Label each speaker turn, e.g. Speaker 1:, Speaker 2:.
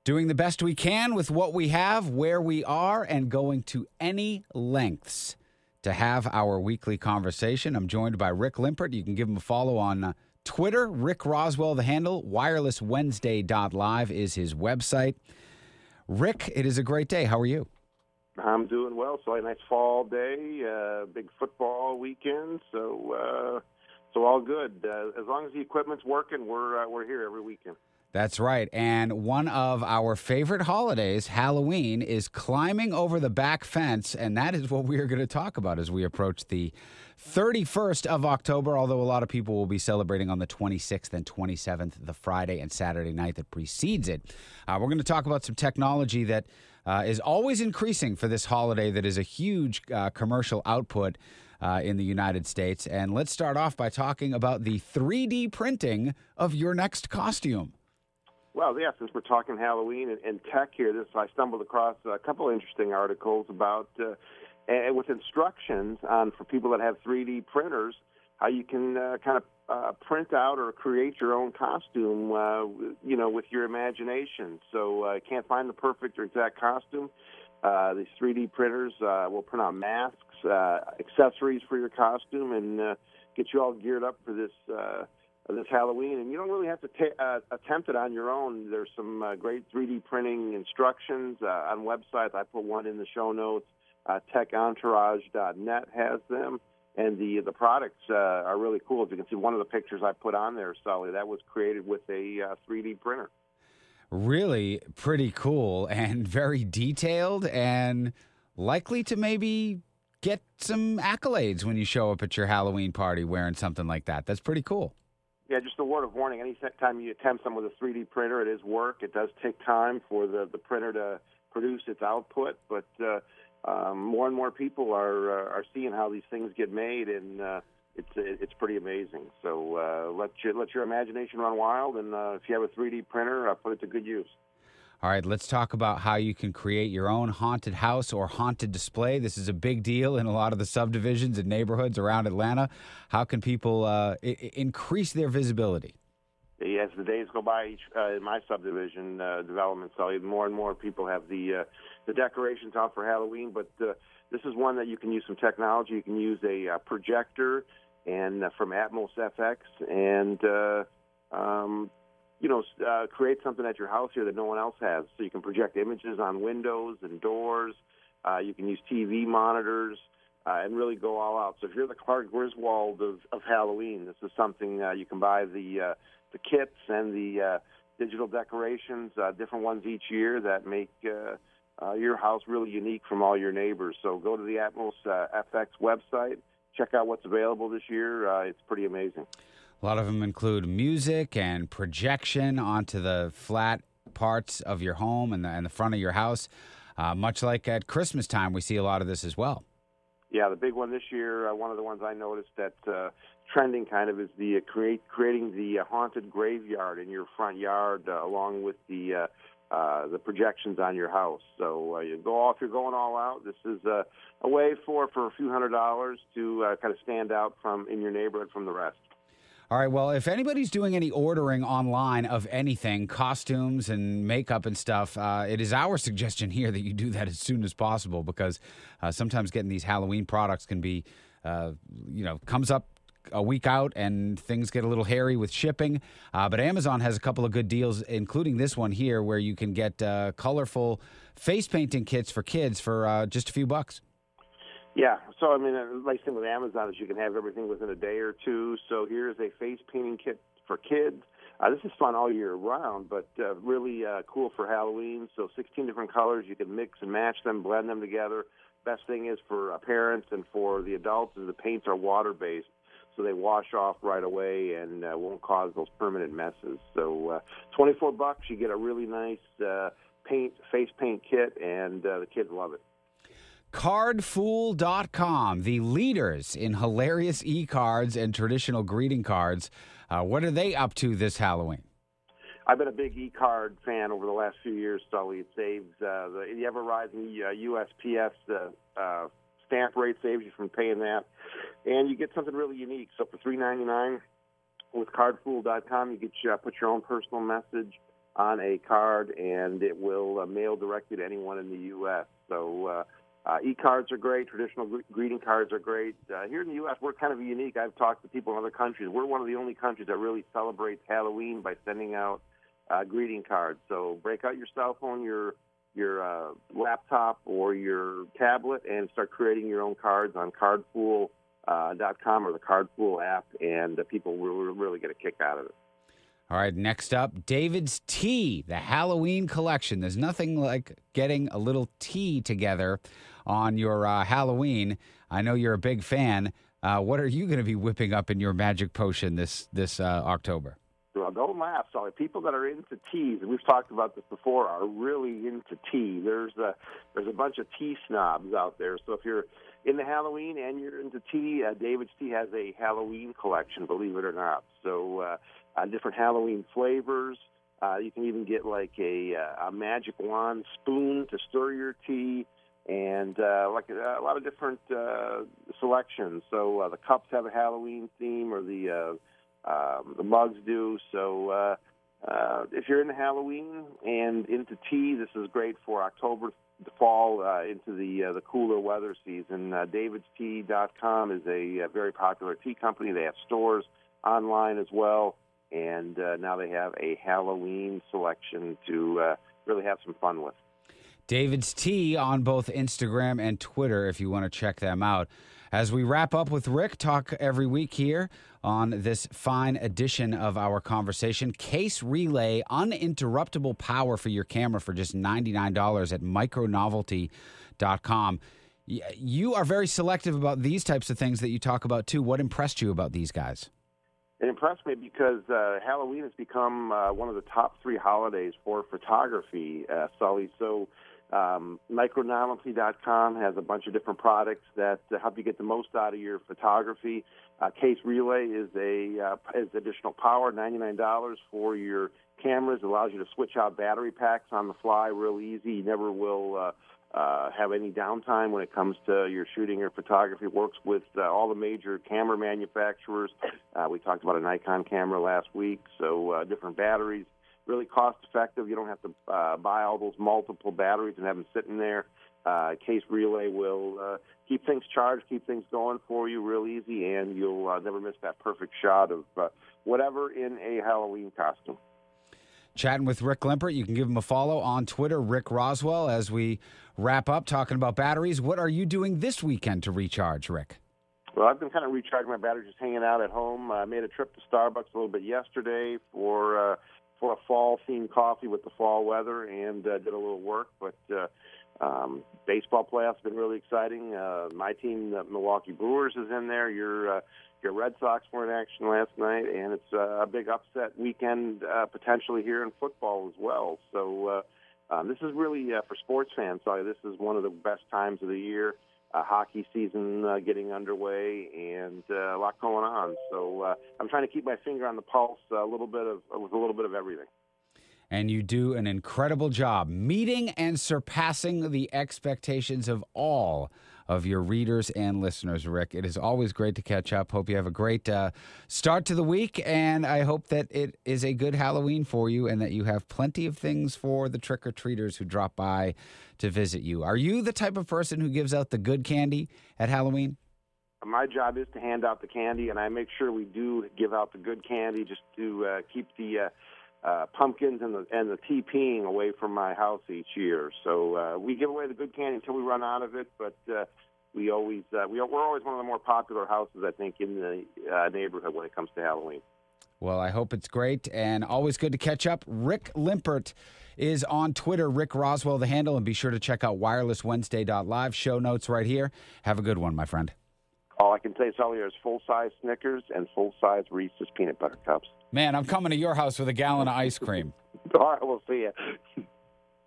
Speaker 1: Doing the best we can with what we have, where we are, and going to any lengths to have our weekly conversation. I'm joined by Rick Limpert. You can give him a follow on Twitter. Rick Roswell, the handle. WirelessWednesday.live is his website. Rick, it is a great day. How are you?
Speaker 2: I'm doing well. So a nice fall day, big football weekend. So all good. As long as the equipment's working, we're here every weekend.
Speaker 1: That's right. And one of our favorite holidays, Halloween, is climbing over the back fence. And that is what we are going to talk about as we approach the 31st of October, although a lot of people will be celebrating on the 26th and 27th, the Friday and Saturday night that precedes it. We're going to talk about some technology that is always increasing for this holiday that is a huge commercial output in the United States. And let's start off by talking about the 3D printing of your next costume.
Speaker 2: Well, yeah, since we're talking Halloween and tech here, I stumbled across a couple of interesting articles about, and with instructions on for people that have 3D printers, how you can kind of print out or create your own costume, with your imagination. So I can't find the perfect or exact costume. These 3D printers will print out masks, accessories for your costume, and get you all geared up for this Halloween. And you don't really have to attempt it on your own. There's some great 3D printing instructions on websites. I put one in the show notes. TechEntourage.net has them. And the products are really cool. As you can see, one of the pictures I put on there, Sully, that was created with a 3D printer.
Speaker 1: Really pretty cool and very detailed and likely to maybe get some accolades when you show up at your Halloween party wearing something like that. That's pretty cool.
Speaker 2: Yeah, just a word of warning. Anytime you attempt something with a 3D printer, it is work. It does take time for the printer to produce its output, but more and more people are seeing how these things get made, and it's pretty amazing. So let your imagination run wild, and if you have a 3D printer, put it to good use.
Speaker 1: All right, let's talk about how you can create your own haunted house or haunted display. This is a big deal in a lot of the subdivisions and neighborhoods around Atlanta. How can people increase their visibility?
Speaker 2: As the days go by, in my subdivision development, so more and more people have the decorations out for Halloween. But this is one that you can use some technology. You can use a projector and from Atmos FX and create something at your house here that no one else has. So you can project images on windows and doors. You can use TV monitors and really go all out. So if you're the Clark Griswold of Halloween, this is something you can buy the kits and the digital decorations, different ones each year that make your house really unique from all your neighbors. So go to the Atmos FX website, check out what's available this year. It's pretty amazing.
Speaker 1: A lot of them include music and projection onto the flat parts of your home and the front of your house. Much like at Christmas time, we see a lot of this as well.
Speaker 2: Yeah, the big one this year, one of the ones I noticed that trending kind of is the creating the haunted graveyard in your front yard along with the projections on your house. So if you're going all out, this is a way for a few $100s to kind of stand out in your neighborhood from the rest.
Speaker 1: All right, well, if anybody's doing any ordering online of anything, costumes and makeup and stuff, it is our suggestion here that you do that as soon as possible because sometimes getting these Halloween products can be, comes up a week out and things get a little hairy with shipping. But Amazon has a couple of good deals, including this one here where you can get colorful face painting kits for kids for just a few bucks.
Speaker 2: Yeah, so the nice thing with Amazon is you can have everything within a day or two. So here's a face painting kit for kids. This is fun all year round, but really cool for Halloween. So 16 different colors. You can mix and match them, blend them together. Best thing is for parents and for the adults is the paints are water-based, so they wash off right away and won't cause those permanent messes. So $24, you get a really nice face paint kit, and the kids love it.
Speaker 1: Cardfool.com, the leaders in hilarious e-cards and traditional greeting cards. What are they up to this Halloween?
Speaker 2: I've been a big e-card fan over the last few years, Sully. It saves the ever-rising USPS stamp rate saves you from paying that. And you get something really unique. So for $3.99 with Cardfool.com, you get put your own personal message on a card, and it will mail directly to anyone in the U.S. So e-cards are great. Traditional greeting cards are great. Here in the U.S., we're kind of unique. I've talked to people in other countries. We're one of the only countries that really celebrates Halloween by sending out greeting cards. So break out your cell phone, your laptop, or your tablet, and start creating your own cards on Cardfool.com or the Cardfool app, and people will really get a kick out of it.
Speaker 1: All right, next up, David's Tea, the Halloween collection. There's nothing like getting a little tea together on your Halloween. I know you're a big fan. What are you going to be whipping up in your magic potion this October?
Speaker 2: Well, don't laugh, Sully. People that are into teas, and we've talked about this before, are really into tea. There's a bunch of tea snobs out there. So if you're into Halloween and you're into tea, David's Tea has a Halloween collection, believe it or not. So different Halloween flavors. You can even get like a magic wand spoon to stir your tea, and like a lot of different selections. So the cups have a Halloween theme, or the mugs do. So if you're into Halloween and into tea, this is great for October, the fall, into the cooler weather season. DavidsTea.com is a very popular tea company. They have stores online as well, and now they have a Halloween selection to really have some fun with.
Speaker 1: David's Tea on both Instagram and Twitter if you want to check them out. As we wrap up with Rick, talk every week here on this fine edition of our conversation. Case Relay, uninterruptible power for your camera for just $99 at micronovelty.com. You are very selective about these types of things that you talk about, too. What impressed you about these guys?
Speaker 2: It impressed me because Halloween has become one of the top 3 holidays for photography, Sully. So micronovelty.com has a bunch of different products that help you get the most out of your photography. Case Relay is additional power, $99 for your cameras. It allows you to switch out battery packs on the fly real easy. You never will have any downtime when it comes to your shooting or photography. It works with all the major camera manufacturers. We talked about a Nikon camera last week, so different batteries. Really cost-effective. You don't have to buy all those multiple batteries and have them sitting there. Case Relay will keep things charged, keep things going for you real easy, and you'll never miss that perfect shot of whatever in a Halloween costume.
Speaker 1: Chatting with Rick Limpert. You can give him a follow on Twitter, Rick Roswell. As we wrap up talking about batteries, what are you doing this weekend to recharge, Rick?
Speaker 2: Well, I've been kind of recharging my batteries, just hanging out at home. I made a trip to Starbucks a little bit yesterday for a fall-themed coffee with the fall weather, and did a little work. But baseball playoffs have been really exciting. My team, the Milwaukee Brewers, is in there. Your Red Sox were in action last night, and it's a big upset weekend potentially here in football as well. So this is really, for sports fans, this is one of the best times of the year. Hockey season getting underway, and a lot going on. So I'm trying to keep my finger on the pulse with a little bit of everything.
Speaker 1: And you do an incredible job meeting and surpassing the expectations of all of your readers and listeners, Rick. It is always great to catch up. Hope you have a great start to the week, and I hope that it is a good Halloween for you and that you have plenty of things for the trick-or-treaters who drop by to visit you. Are you the type of person who gives out the good candy at Halloween?
Speaker 2: My job is to hand out the candy, and I make sure we do give out the good candy just to keep the pumpkins and the TPing away from my house each year. So we give away the good candy until we run out of it, but we're always one of the more popular houses, I think, in the neighborhood when it comes to Halloween.
Speaker 1: Well, I hope it's great, and always good to catch up. Rick Limpert is on Twitter, Rick Roswell, the handle, and be sure to check out wirelesswednesday.live. Show notes right here. Have a good one, my friend.
Speaker 2: All I can say, Sully, is full-size Snickers and full-size Reese's peanut butter cups.
Speaker 1: Man, I'm coming to your house with a gallon of ice cream.
Speaker 2: All right, we'll see you.